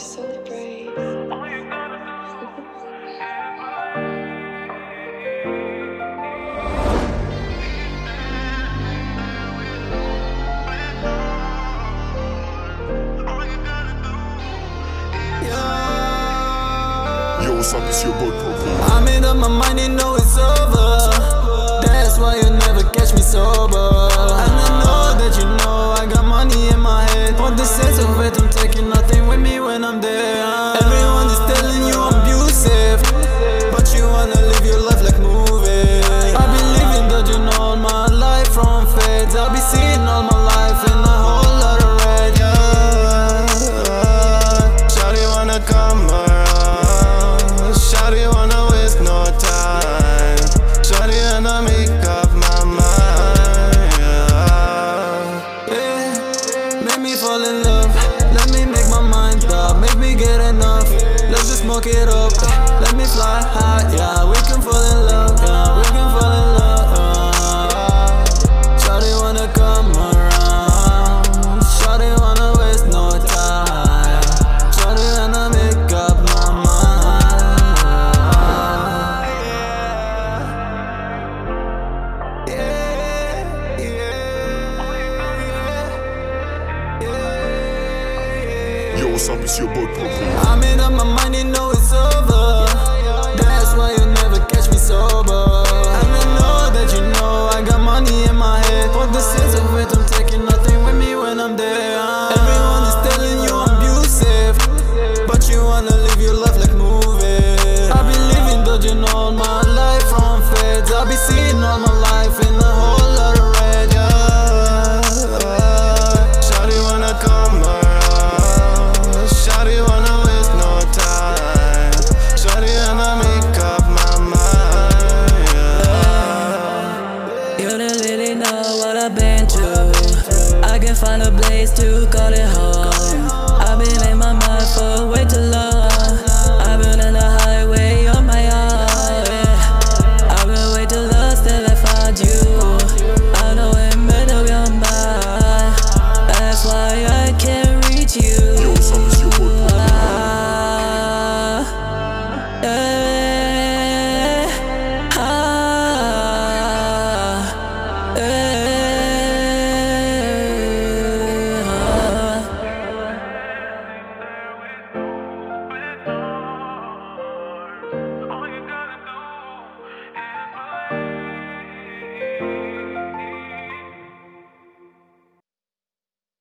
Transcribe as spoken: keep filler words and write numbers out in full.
so brave. Yo, what's up? It's your boy Prophet. I made up my mind and know it's over. That's why you never catch me sober. And I know that you know I got money in my head. What the sense of it? I'm taking nothing with me when I'm there. Everyone is telling you I'm abusive, but you wanna live your life like movie. I've been living, dodging all my life from feds. I'll be seeing all my life in a whole lot of red. Yeah. Shawty wanna come around. Shawty wanna waste no time. Shawty wanna make up my mind. Yeah. Yeah. Make me fall in love. Let me make my mind up. Make me get enough. Let's just smoke it up. Let me fly high. Yeah, we can fall in love. Yeah, we can fall in love. Yeah. Shawty wanna come around. Shawty wanna waste no time. Shawty wanna make up my mind. Yeah, yeah, yeah. Yo, what's up? It's your boy Prophet. I made up my mind and know it's over. That's why you never catch me sober. And I know that you know I got money in my head. What the sense of it? I'm taking nothing with me when I'm there. Everyone is telling you I'm abusive, but you wanna live your life like movie. I've been living, dodging all my life from feds. I'll be seeing all my life in a whole lot of red. Yeah. Shawty wanna come around. Shawty wanna waste no time. Shawty wanna make up my mind. Yeah. You don't really know what I've been through. I can find a place to call it home. I've been in my mind for way too long.